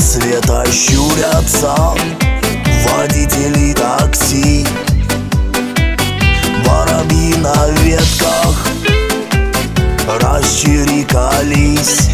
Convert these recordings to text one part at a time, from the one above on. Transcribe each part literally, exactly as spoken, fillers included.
рассвета щурятся водители такси. Воробьи на ветках расчирикались.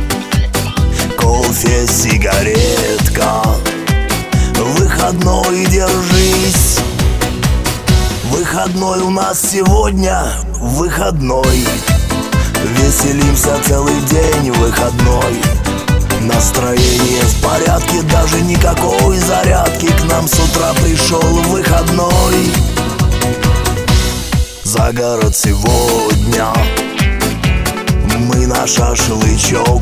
Кофе, сигаретка, выходной держись. Выходной у нас сегодня, выходной. Веселимся целый день, выходной. Настроение в порядке, даже никакой зарядки. К нам с утра пришел выходной. За город сегодня мы на шашлычок.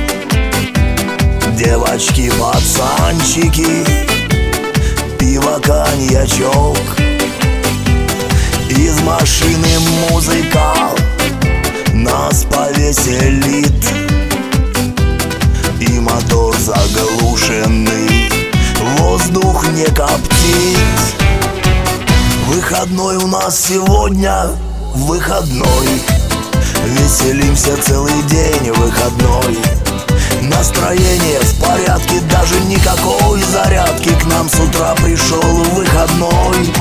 Девочки, пацанчики, пиво, коньячок. Из машины музыка нас повеселит, и мотор заглушенный воздух не коптит. Выходной у нас сегодня, выходной. Веселимся целый день, выходной. Настроение в порядке, даже никакой зарядки. К нам с утра пришел выходной.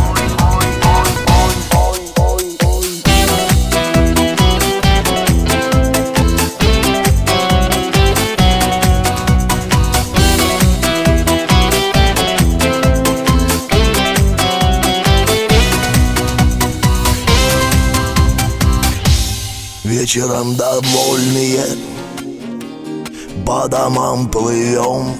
Вечером довольные по домам плывем.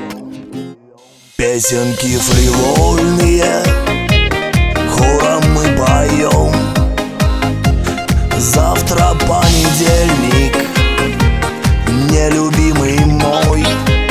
Песенки фривольные хором мы поем. Завтра понедельник, нелюбимый мой,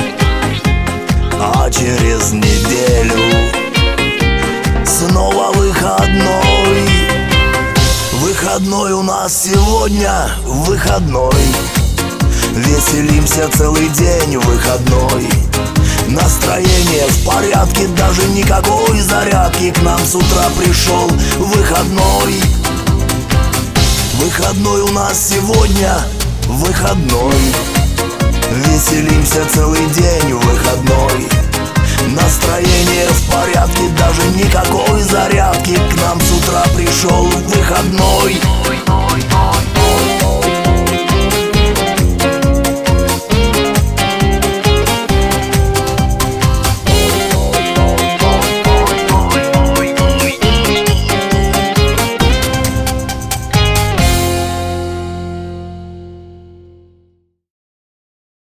а через неделю снова выходной. Выходной у нас сегодня, выходной. Веселимся целый день, выходной. Настроение в порядке, даже никакой зарядки. К нам с утра пришел выходной. Выходной у нас сегодня, выходной. Веселимся целый день, выходной. Настроение в